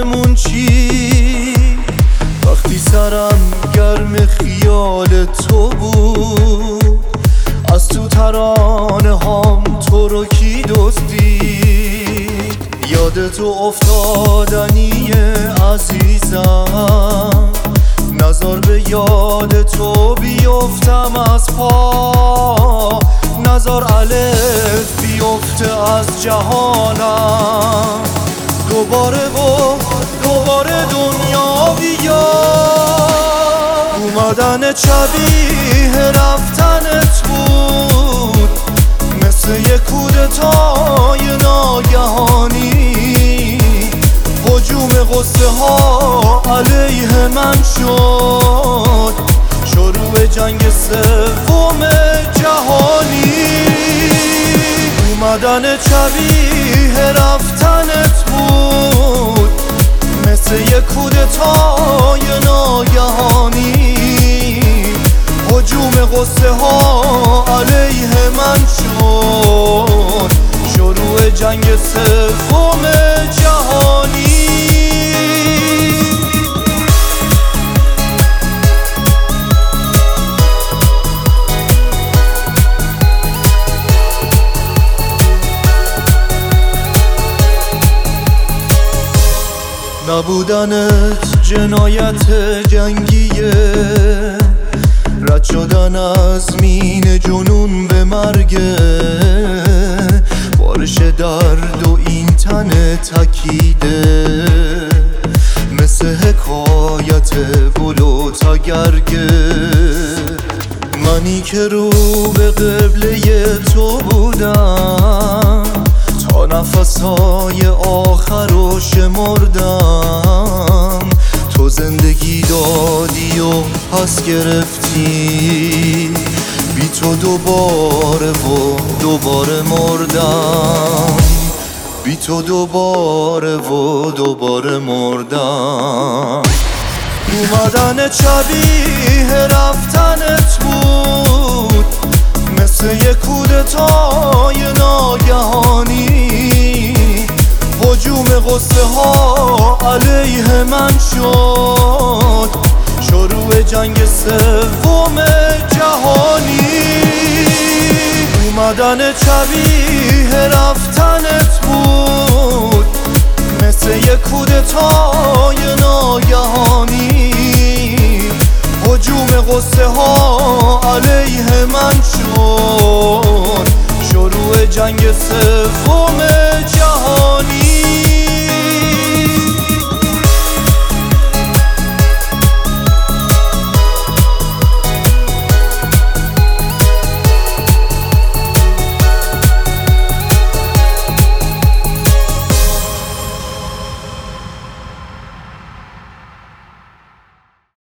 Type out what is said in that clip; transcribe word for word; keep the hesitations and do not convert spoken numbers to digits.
آسمون چی؟ وقتی سرم گرم خیال تو بود، از تو ترانه هام تو رو کی دزدید؟ یاد تو افتادنی عزیزم، نظر به یاد تو بیفتم از پا، نظر الف بیفته از جهانم. دوباره و دوباره دنیا بیاد، اومدن شبیه رفتنت بود، مثل یک کودتای ناگهانی. هجوم غصه ها علیه من شد، شروع جنگ سوم جهانی. اومدن شبیه رفتنت بود، مثل یک کودتای ناگهانی. هجوم غصه ها علیه من شد، شروع جنگ سوم جهانی. نبودنت جنایت جنگیه، رد شدن از مین جنون به مرگه. بارش درد و این تن تکیده، مثل حکایت گل و تگرگه. منی که رو به قبله تو بودم، تا نفسهای آخر رو شمردم. تو زندگی دادی و پس گرفتی، بی تو دوباره و دوباره مردم، بی تو دوباره و دوباره مردم. اومدن شبیه رفتنت بود، مثل یک کودتای ناگهانی. هجوم غصه ها علیه من شد، شروع جنگ سوم جهانی. اومدن شبیه رفتنت بود، مثل یک کودتای ناگهانی. هجوم غصه ها علیه من شد، شروع جنگ سوم